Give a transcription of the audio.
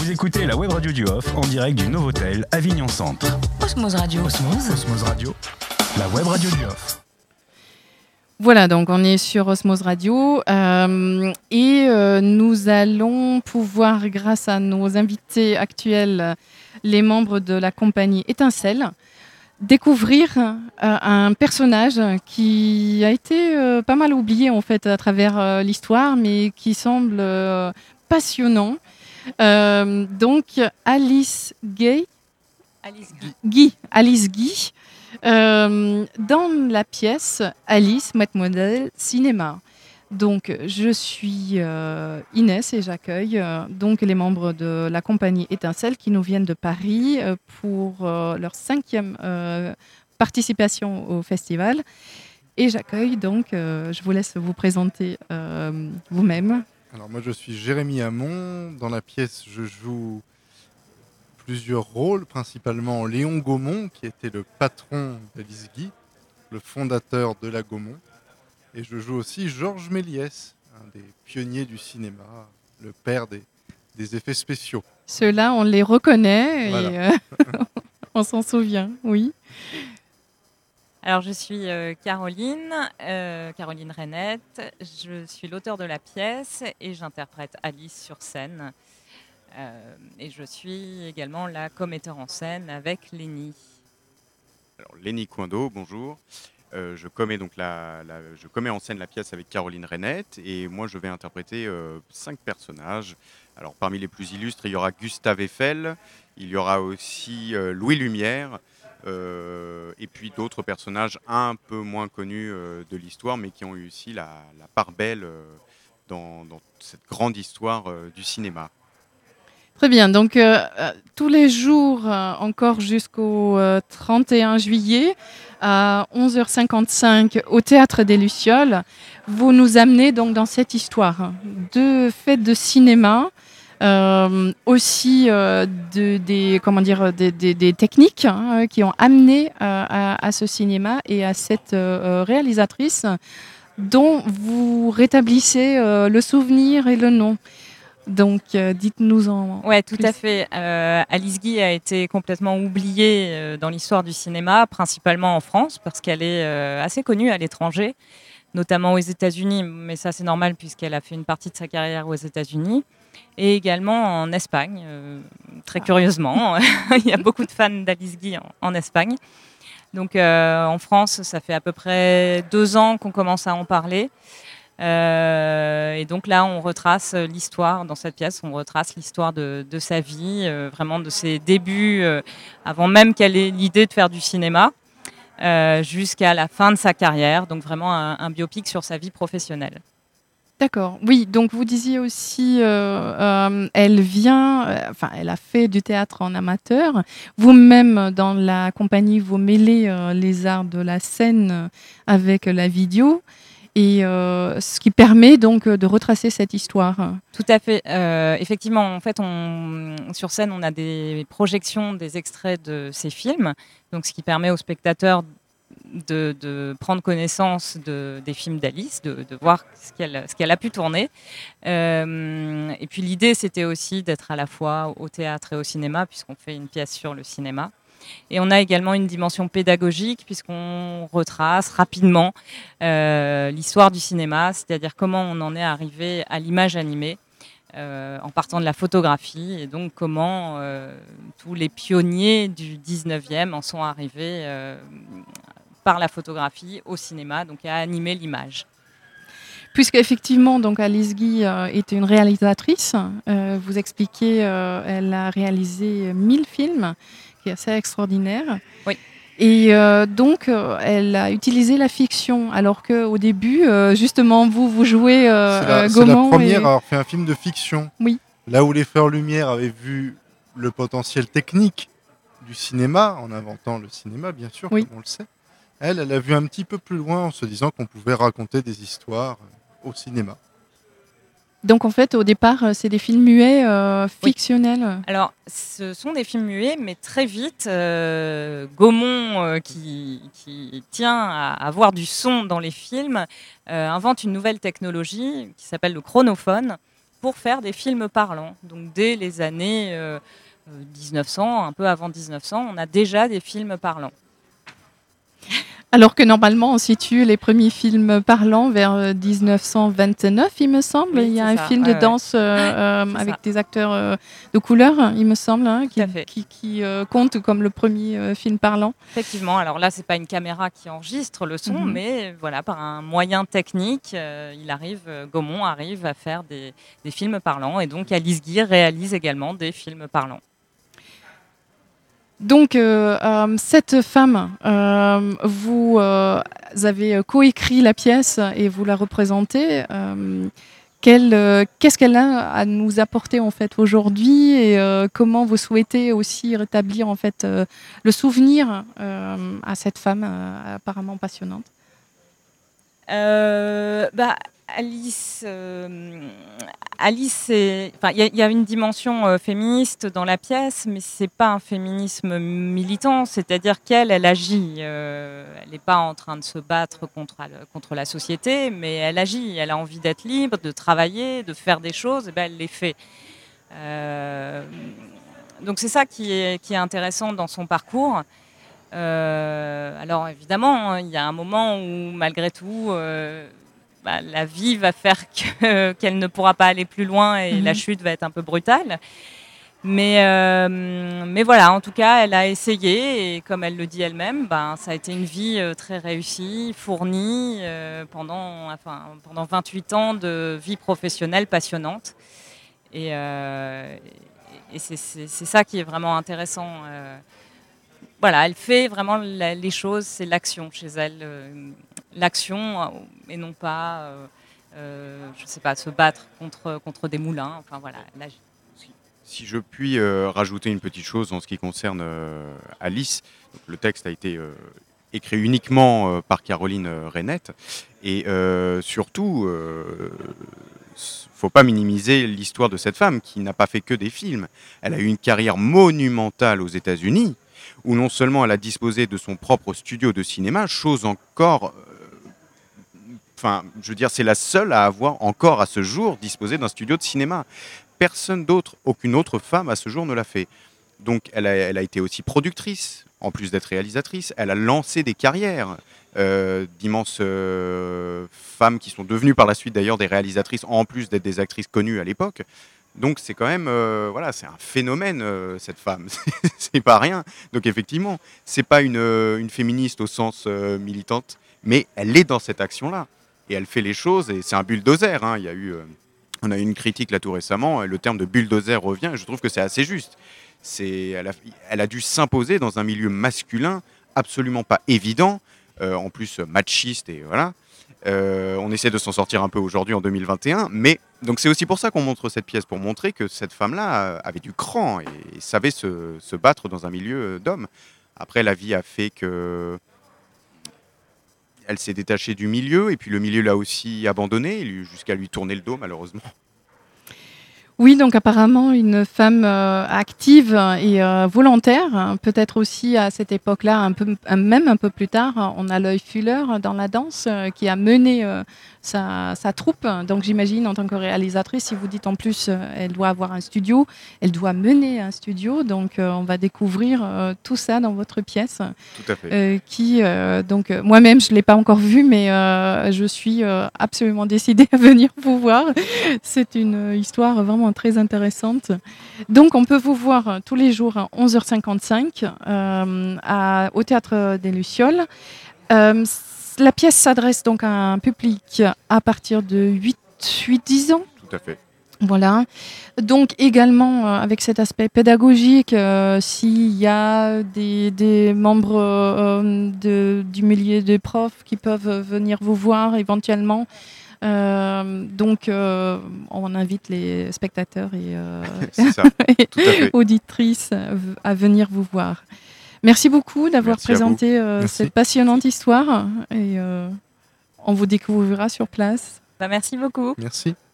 Vous écoutez la web radio du Off en direct du Novotel Avignon Centre. Osmose Radio. Osmose Radio, la web radio du Off. Voilà, donc on est sur Osmose Radio et nous allons pouvoir, grâce à nos invités actuels, les membres de la compagnie Étincelle, découvrir un personnage qui a été pas mal oublié en fait à travers l'histoire, mais qui semble passionnant. Donc Alice Guy. Dans la pièce Alice, Mademoiselle Cinéma. Donc, je suis Inès et j'accueille donc les membres de la compagnie Étincelle qui nous viennent de Paris pour leur 5e participation au festival. Et j'accueille donc, je vous laisse vous présenter vous-même. Alors moi, je suis Jérémy Hamon. Dans la pièce, je joue plusieurs rôles, principalement Léon Gaumont, qui était le patron d'Alice Guy, le fondateur de la Gaumont. Et je joue aussi Georges Méliès, un des pionniers du cinéma, le père des effets spéciaux. Ceux-là, on les reconnaît Voilà. et on s'en souvient, oui. Alors, je suis Caroline Reynette. Je suis l'auteur de la pièce et j'interprète Alice sur scène. Et je suis également la co-metteur en scène avec Lénie. Alors, Lénie Coindeau, bonjour. Je commets en scène la pièce avec Caroline Reynette et moi je vais interpréter 5 personnages. Alors parmi les plus illustres, il y aura Gustave Eiffel, il y aura aussi Louis Lumière et puis d'autres personnages un peu moins connus de l'histoire mais qui ont eu aussi la part belle dans cette grande histoire du cinéma. Très bien, donc tous les jours, encore jusqu'au 31 juillet, à 11h55 au Théâtre des Lucioles, vous nous amenez donc dans cette histoire de fêtes de cinéma, aussi des techniques qui ont amené à ce cinéma et à cette réalisatrice dont vous rétablissez le souvenir et le nom. Donc, dites-nous-en. Ouais, tout à fait. Alice Guy a été complètement oubliée dans l'histoire du cinéma, principalement en France, parce qu'elle est assez connue à l'étranger, notamment aux États-Unis. Mais ça, c'est normal puisqu'elle a fait une partie de sa carrière aux États-Unis, et également en Espagne. Très curieusement, il y a beaucoup de fans d'Alice Guy en Espagne. Donc, en France, ça fait à peu près 2 ans qu'on commence à en parler. Et donc là, on retrace l'histoire dans cette pièce, on retrace l'histoire de sa vie, vraiment de ses débuts, avant même qu'elle ait l'idée de faire du cinéma, jusqu'à la fin de sa carrière. Donc vraiment un biopic sur sa vie professionnelle. D'accord. Oui, donc vous disiez aussi, elle a fait du théâtre en amateur. Vous-même, dans la compagnie, vous mêlez les arts de la scène avec la vidéo. Et ce qui permet donc de retracer cette histoire. Tout à fait. Effectivement, en fait, sur scène, on a des projections, des extraits de ces films, donc ce qui permet aux spectateurs de prendre connaissance des films d'Alice, de voir ce qu'elle a pu tourner. Et puis l'idée, c'était aussi d'être à la fois au théâtre et au cinéma, puisqu'on fait une pièce sur le cinéma. Et on a également une dimension pédagogique puisqu'on retrace rapidement l'histoire du cinéma, c'est-à-dire comment on en est arrivé à l'image animée en partant de la photographie et donc comment tous les pionniers du 19e en sont arrivés par la photographie au cinéma, donc à animer l'image. Puisqu'effectivement, donc Alice Guy est une réalisatrice, vous expliquez, elle a réalisé 1000 films, qui est assez extraordinaire. Oui. Et donc, elle a utilisé la fiction, alors qu'au début, justement, vous jouez Gaumont. C'est la première à avoir fait un film de fiction. Oui. Là où les Frères Lumière avaient vu le potentiel technique du cinéma, en inventant le cinéma, bien sûr, oui. Comme on le sait, elle a vu un petit peu plus loin en se disant qu'on pouvait raconter des histoires au cinéma. Donc en fait, au départ, c'est des films muets fictionnels. Oui. Alors, ce sont des films muets, mais très vite, Gaumont, qui tient à avoir du son dans les films, invente une nouvelle technologie qui s'appelle le chronophone, pour faire des films parlants. Donc dès les années 1900, un peu avant 1900, on a déjà des films parlants. Alors que normalement, on situe les premiers films parlants vers 1929, il me semble. Oui, il y a c'est un ça. film de danse avec ça. des acteurs de couleur, il me semble, Tout à fait. qui compte comme le premier film parlant. Effectivement, alors là, c'est pas une caméra qui enregistre le son, mais voilà, par un moyen technique, Gaumont arrive à faire des films parlants, et donc Alice Guy réalise également des films parlants. Donc, cette femme, vous avez coécrit la pièce et vous la représentez. Qu'est-ce qu'elle a à nous apporter en fait aujourd'hui, et comment vous souhaitez aussi rétablir en fait le souvenir à cette femme apparemment passionnante? Alice, il y a une dimension féministe dans la pièce, mais c'est pas un féminisme militant, c'est-à-dire qu'elle agit. Elle n'est pas en train de se battre contre la société, mais elle agit. Elle a envie d'être libre, de travailler, de faire des choses, et elle les fait. Donc c'est ça qui est intéressant dans son parcours. Alors évidemment, il y a un moment où malgré tout, la vie va faire qu'elle ne pourra pas aller plus loin et la chute va être un peu brutale. Mais voilà, en tout cas, elle a essayé, et comme elle le dit elle-même, ça a été une vie très réussie, fournie, pendant 28 ans de vie professionnelle passionnante. Et c'est ça qui est vraiment intéressant. Voilà, elle fait vraiment les choses, c'est l'action chez elle. L'action, et non pas, je sais pas, se battre contre des moulins. Enfin voilà, elle agit. Si je puis rajouter une petite chose en ce qui concerne Alice, donc, le texte a été écrit uniquement par Caroline Rennert, et surtout, faut pas minimiser l'histoire de cette femme qui n'a pas fait que des films. Elle a eu une carrière monumentale aux États-Unis, où non seulement elle a disposé de son propre studio de cinéma, chose encore... je veux dire, c'est la seule à avoir encore à ce jour disposé d'un studio de cinéma. Personne d'autre, aucune autre femme à ce jour ne l'a fait. Donc elle a été aussi productrice, en plus d'être réalisatrice. Elle a lancé des carrières d'immenses femmes qui sont devenues par la suite d'ailleurs des réalisatrices, en plus d'être des actrices connues à l'époque. Donc c'est quand même, c'est un phénomène, cette femme, c'est pas rien. Donc effectivement, c'est pas une féministe au sens militante, mais elle est dans cette action-là. Et elle fait les choses, et c'est un bulldozer. Hein. On a eu une critique là tout récemment, le terme de bulldozer revient, et je trouve que c'est assez juste. Elle a dû s'imposer dans un milieu masculin absolument pas évident, en plus machiste, et voilà. On essaie de s'en sortir un peu aujourd'hui en 2021, mais donc c'est aussi pour ça qu'on montre cette pièce, pour montrer que cette femme-là avait du cran et savait se battre dans un milieu d'hommes. Après, la vie a fait que elle s'est détachée du milieu, et puis le milieu l'a aussi abandonnée, jusqu'à lui tourner le dos malheureusement. Oui, donc apparemment une femme active et volontaire, peut-être aussi à cette époque-là, même un peu plus tard, on a l'œil Fuller dans la danse qui a mené sa troupe. Donc j'imagine en tant que réalisatrice, si vous dites en plus elle doit avoir un studio, elle doit mener un studio, donc on va découvrir tout ça dans votre pièce. Tout à fait. Donc moi-même je ne l'ai pas encore vue, mais je suis absolument décidée à venir vous voir. C'est une histoire vraiment très intéressante. Donc on peut vous voir tous les jours à 11h55 au Théâtre des Lucioles. La pièce s'adresse donc à un public à partir de 8-10 ans. Tout à fait. Voilà. Donc également avec cet aspect pédagogique, s'il y a des membres du milieu des profs qui peuvent venir vous voir éventuellement. Donc on invite les spectateurs et, Tout à fait. auditrices à venir vous voir. Merci beaucoup d'avoir présenté cette passionnante histoire, et on vous découvrira sur place. Merci beaucoup. Merci.